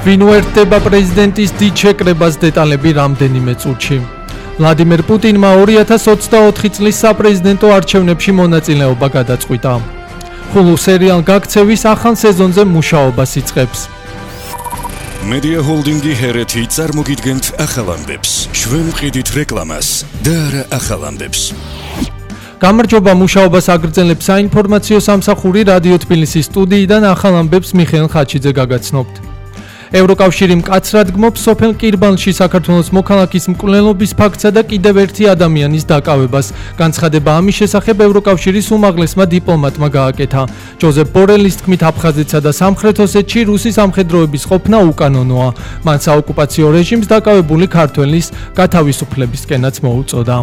ვინ უერთდება პრეზიდენტის დიდ შეკრებას დეტალები რამდენიმე წუთში. ვლადიმერ პუტინმა 2024 წლის საპრეზიდენტო არჩევნებში მონაწილეობა გადაწყვიტა. ხულუ სერიალ გაქცევის ახალ სეზონზე მუშაობას იწყებს. Media Holdingi ჰერეთი წარმოგიდგენთ ახალ ამბებს. ჩვენ ვყიდით რეკლამას და არა ახალ ამბებს. გამარჯობა, მუშაობას აგრძელებს საინფორმაციო სამსახური რადიო თბილისის სტუდიიდან ახალ ამბებს მიხეილ ხაჩიძე გაგაცნობთ. ევროკავშირი მკაცრად გმობს სოფელ კირბანში საქართველოს მოქალაქის მკვლელობის ფაქტსა და კიდევ ერთი ადამიანის დაკავებას. განცხადება ამის შესახებ ევროკავშირის უმაღლესმა დიპლომატმა გააკეთა. ჯოზეფ ბორელის თქმით, აფხაზეთსა და სამხრეთ ოსეთში რუსი სამხედროების ყოფნა უკანონოა. მან საოკუპაციო რეჟიმს დაკავებული ქართველის გათავისუფლებისკენაც მოუწოდა.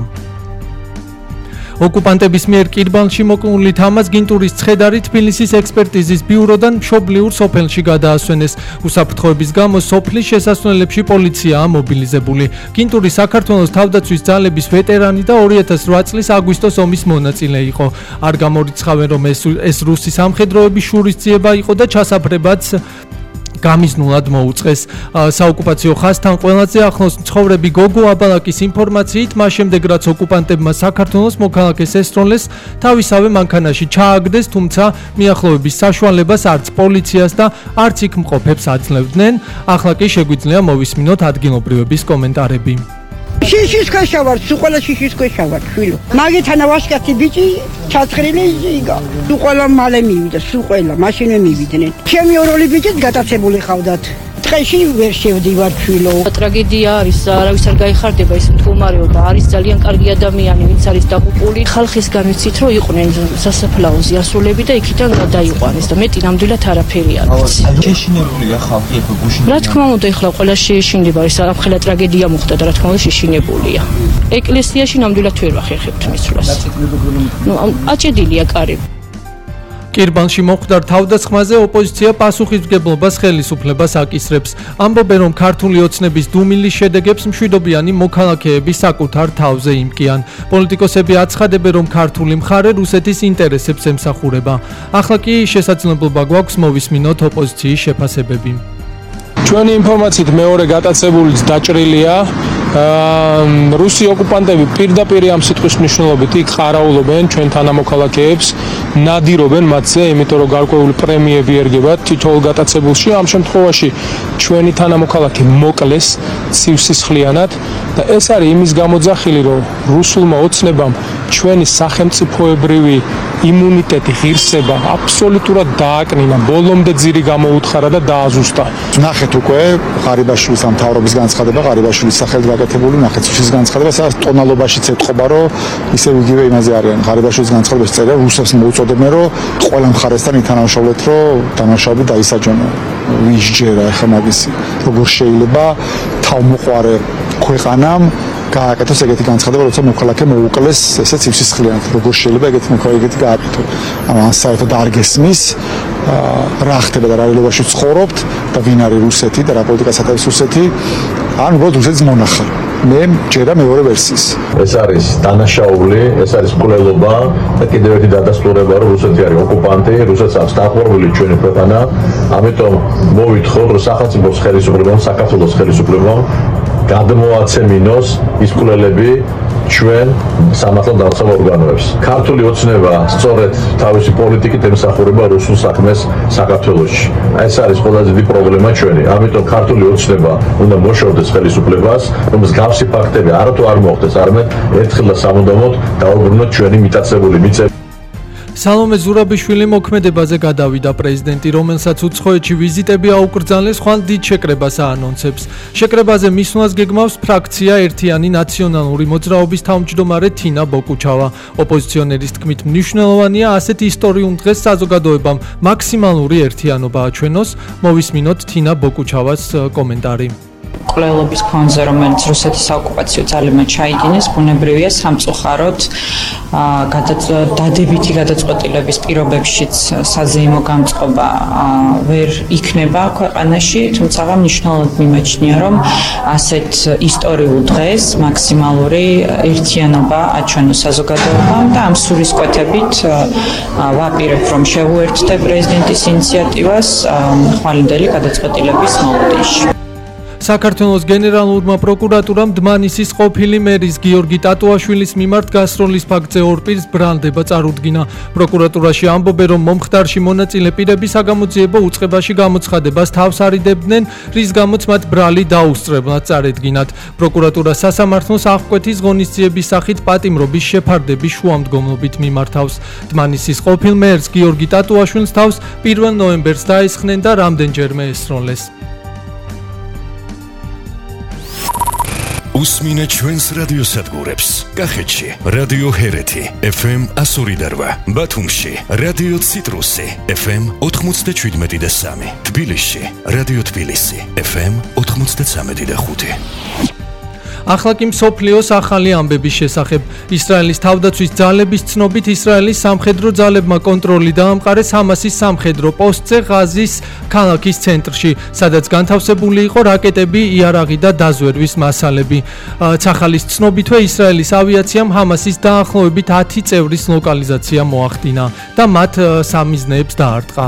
ოკუპანტების მიერ კირბანში მოკლული თამაზ გინტურის ცხედარი თბილისის ექსპერტიზის ბიუროდან მშობლიურ სოფელში გადაასვენეს. უსაფრთხოების გამო სოფლის შესასვლელებში პოლიციაა მობილიზებული. გინტური საქართველოს თავდაცვის ძალების ვეტერანი და 2008 წლის აგვისტოს ომის მონაწილე იყო. არ გამორიცხავენ, რომ ეს რუსი სამხედროების შურისძიება იყო და ჩასაფრებაც გამიზნულად მოუწყეს. საოკუპაციო ხაზთან ყველაზე ახლოს მცხოვრები გოგო აბალაკის ინფორმაციით, მას შემდეგ რაც ოკუპანტებმა საქართველოს მოქალაქეს ესწროლეს, თავისავე მანქანაში ჩააგდეს, თუმცა მიახლოების საშუალებას არც პოლიციას და არც იქ მყოფებს აძლევდნენ. ახლა კი შეგვიძლია მოვისმინოთ ადგილობრივების კომენტარები. შიშის ქვეშა ვარ, სულ შიშის ქვეშა ვარ, შვილო. მაგეთან ვაშკაცი ბიჭი ჩაცხრილი იგა. სულ მალე მივიდა, სულ მაშინვე მივიდნენ. ჩემი ოროლი ბიჭიც გატაცებული ხავდათ. დღეში ვერ შევდივარ, შვილო. ტრაგედია არის, არავის არ გაიხარდება ეს მდგომარეობა. არის ძალიან კარგი ადამიანი, ვინც არის დაღუპული. ხალხისგან ვიცით, რომ იყვნენ სასაფლაოზე ასულები და იქიდან გადაიყვანეს და მეტი ნამდვილად არაფერი არ ვიცი. შეშინებულია ხალხი ახლა გუშინ. რა თქმა უნდა, ახლა ყველა შეშინდება, ეს ახლა ტრაგედია მოხდა და რა თქმა უნდა შეშინებულია. ეკლესიაში ნამდვილად ვერ ვახერხებთ მისვლას. აჭედილია კარი. კირბანში მოხდარ თავდასხმაზე ოპოზიცია პასუხისმგებლობას ხელისუფლებას აკისრებს. ამბობენ, რომ ქართული ოცნების დუმილის შედეგებს მშვიდობიანი მოქალაქეები საკუთარ თავზე იმკიან. პოლიტიკოსები აცხადებენ, რომ ქართული მხარე რუსეთის ინტერესებს ემსახურება. ახლა კი შესაძლებლობა გვაქვს მოვისმინოთ ოპოზიციის შეფასებები. ჩვენი ინფორმაციით მეორე გატაცებულიც დაჭრილია. რუსი ოკუპანტები პირდაპირ ამ სიტყვის მნიშვნელობით იქ ყარაულობენ ჩვენ თანამოქალაქეებს, ნადირობენ მათზე, იმიტომ რომ გარკვეული პრემიები ერგებათ თითოეულ გატაცებულში. ამ შემთხვევაში ჩვენი თანამოქალაქე მოკლეს სივსისხლიანად და ეს არის იმის გამოძახილი, რომ რუსულმა ოცნებამ ჩვენი სახელმწიფოებრივი იმუნიტეტი, ღირსება აბსოლუტურად დააკნინა, ბოლომდე ძირი გამოუთხარა და დააზუსტა. ნახეთ უკვე ღარიბაშვილის ამთავრობის განცხადება, ღარიბაშვილის სახელით გაკეთებული ნახეთ ის განცხადება, სადაც ტონალობაშიც ეთყობა, რომ ისევ იგივე იმაზე არიან. ღარიბაშვილის განცხადების წერია რუსებს მოუწოდებენ, რომ ყველა მხარესთან ითანამშრომლეთ, რომ დამნაშავეები დაისაჯონო. ვისჯერა ახლა მაგისი, როგორ შეიძლება თავმოყარე ქვეყანამ გააკეთოს ეგეთი განცხადება, როცა მოქალაქე მოუკლეს ესეც სივსისხლიანად. როგორ შეიძლება ეგეთი მოქალაქე გააკეთო? ან საერთოდ არ გესმის რა ხდება და რა რეალობაში ცხოვრობთ და ვინ არის რუსეთი და რა პოლიტიკას ატარებს რუსეთი, ან უბრალოდ რუსეთის მონახალე. მე ჯერა მეორე ვერსიის. ეს არის დანაშაული, ეს არის მკვლელობა და კიდევ ერთი დადასტურება, რომ რუსეთი არის ოკუპანტი, რუსეთს აქვს დაყრდნილი ჩვენი ქვეყანა. ამიტომ მოვითხოვ, რომ სახელმწიფოს ხელისუფლებამ, საქართველოს ხელისუფლებამ გადმოაცემინოს ის მკვლელები ჩვენ სამართალ დაცვა ორგანოებს. ქართული ოცნება სწორედ თავისი პოლიტიკით ემსახურება რუსულ საქმეს საქართველოში. ეს არის ყველაზე დიდი პრობლემა ჩვენი. ამიტომ ქართული ოცნება უნდა მოშორდეს ხელისუფლებას, რომ მსგავსი ფაქტები არათუ არ მოხდეს, არამედ ერთხელ და სამუდამოდ დაუბრუნოთ ჩვენი მიტაცებული მიწები. სალომე ზურაბიშვილი მოქმედებაზე გადავიდა. პრეზიდენტი, რომელსაც უცხოეთში ვიზიტები აუკრძალეს, ხვალ დიდ შეკრებას აანონსებს. შეკრებაზე მისვლას გეგმავს ფრაქცია ერთიანი ნაციონალური მოძრაობის თავმჯდომარე თინა ბოკუჩავა. ოპოზიციონერის თქმით, მნიშვნელოვანია ასეთ ისტორიულ დღეს საზოგადოებამ მაქსიმალური ერთიანობა აჩვენოს. მოვისმინოთ თინა ბოკუჩავას კომენტარი. კვლევების ფონზე, რომელიც რუსეთის საოკუპაციო ძალებმა ჩაიდინეს, ბუნებრივია სამწუხაროდ დადებითი გადაწყვეტილების პირობებშიც საზეიმო გამწყობა ვერ იქნება ქვეყანაში, თუმცა მნიშვნელოვნად მიმაჩნია, რომ ასეთ ისტორიულ დღეს მაქსიმალური ერთიანობა აჩვენოს საზოგადოებამ და ამ სულისკვეთებით ვაპირებ, რომ შევუერთდე პრეზიდენტის ინიციატივას ხვალინდელი გადაწყვეტილების მოლოდინში. საქართველოს გენერალურმა პროკურატურამ დმანისის ყოფილი მერის გიორგი ტატუაშვილის მიმართ გასროლის ფაქტზე ორ პირს ბრალდება წარუდგინა. პროკურატურაში ამბობენ, რომ მომხდარში მონაწილე პირები საგამოძიებო უწყებაში გამოცხადებას თავს არიდებდნენ, რის გამოც მათ ბრალი დაუსწრებლად წარედგინათ. პროკურატურა სასამართლოს აღკვეთის ღონისძიების სახით პატიმრობის შეფარდების შუამდგომლობით მიმართავს. დმანისის ყოფილ მერს გიორგი ტატუაშვილს თავს 1 ნოემბერს დაესხნენ და რამდენჯერმე ესროლეს. უსმინეთ ჩვენს რადიოსადგურებს. კახეთში რადიო ჰერეთი FM 102.8, ბათუმში რადიო ციტრუსი FM 97.3, თბილისში რადიო თბილისი FM 93.5. ახლა კი მსოფლიოს ახალი ამბების შესახებ. ისრაელის თავდაცვის ძალების ცნობით ისრაელის სამხედრო ძალებმა კონტროლი დაამყარეს ჰამასის სამხედრო პოსტზე ღაზის ქალაქის ცენტრში, სადაც განთავსებული იყო რაკეტები, იარაღი და დაზვერვის მასალები. ცახალის ცნობითვე ისრაელის ავიაციამ ჰამასის დაახლოებით 10 წევრის ლოკალიზაცია მოახდინა და მათ სამიზნეებს დაარტყა.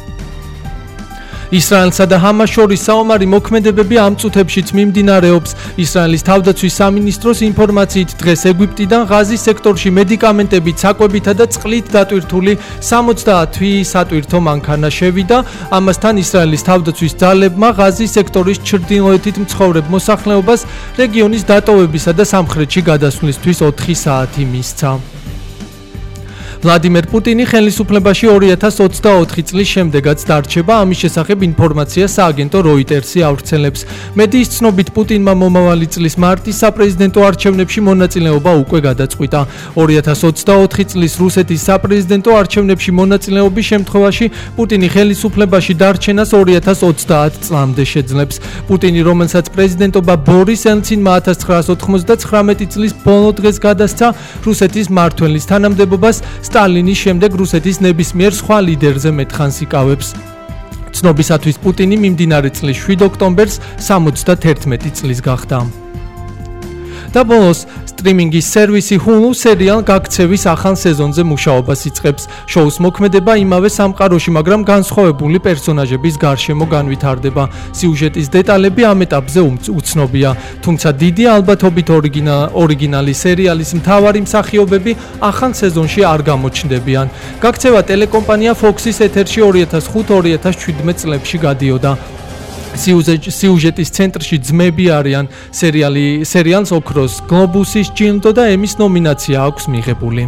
ისრაელსა და ჰამას შორის საომარი მოქმედებები ამ წუთებშიც მიმდინარეობს. ისრაელის თავდაცვის სამინისტროს ინფორმაციით დღეს ეგვიპტიდან ღაზის სექტორში მედიკამენტებით, საკვებითა და წყლით დატვირთული 70 სატვირთო მანქანა შევიდა. ამასთან ისრაელის თავდაცვის ძალებმა ღაზის სექტორის ჩრდილოეთით მცხოვრებ მოსახლეობას რეგიონის დატოვებისა და სამხრეთში გადასვლისთვის 4 საათი მისცა. ვლადიმერ პუტინი ხელისუფლებაში 2024 წლის შემდეგაც დარჩება. ამის შესახებ ინფორმაცია სააგენტო როიტერსი ავრცელებს. მედიის ცნობით პუტინმა მომავალი წლის მარტის საპრეზიდენტო არჩევნებში მონაწილეობა უკვე გადაწყვიტა. 2024 წლის რუსეთის საპრეზიდენტო არჩევნებში მონაწილეობის შემთხვევაში პუტინი ხელისუფლებაში დარჩენას 2030 წლამდე შეძლებს. პუტინი, რომელსაც პრეზიდენტობა ბორის ელცინმა 1999 წლის ბოლო დღეს გადასცა, რუსეთის მმართველის თანამდებობას სტალინის შემდეგ რუსეთის ნებისმიერ სხვა ლიდერზე მეთხანს იკავებს. ცნობისათვის პუტინი მიმდინარე წლის 7 ოქტომბერს 71 წლის გახდა. და ბოლოს სტრიმინგის სერვისი Hulu სერიალ გაქცევის ახალ სეზონზე მუშაობას იწყებს. შოუს მოქმედება იმავე სამყაროში, მაგრამ განსხვავებული პერსონაჟების გარშემო განვითარდება. სიუჟეტის დეტალები ამ ეტაპზე უცნობია, თუმცა დიდი ალბათობით ორიგინალი სერიალის მთავარი მსახიობები ახალ სეზონში არ გამოჩნდებიან. გაქცევა ტელეკომპანია Fox-ის ეთერში 2005-2017 წლებში გადიოდა. სიუჟეტის ცენტრში ძმები არიან. სერიალს ოქროს გლობუსის ჯილდო და ემის ნომინაცია აქვს მიღებული.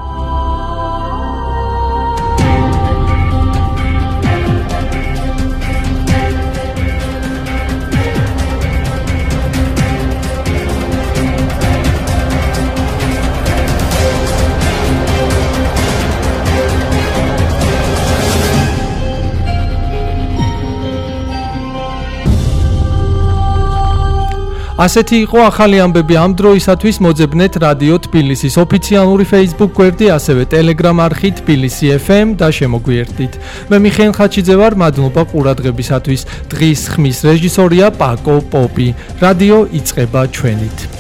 ასეთი იყო ახალი ამბები ამ დროისათვის. მოძებნეთ რადიო თბილისის ოფიციალური Facebook გვერდი, ასევე Telegram არხი თბილისი FM და შემოგვიერთდით. მე მიხეილ ხაჩიძე ვარ, მადლობა ყურადღებისათვის. დღის ხმის რეჟისორია პაკო პოპი. რადიო იწყება ჩვენით.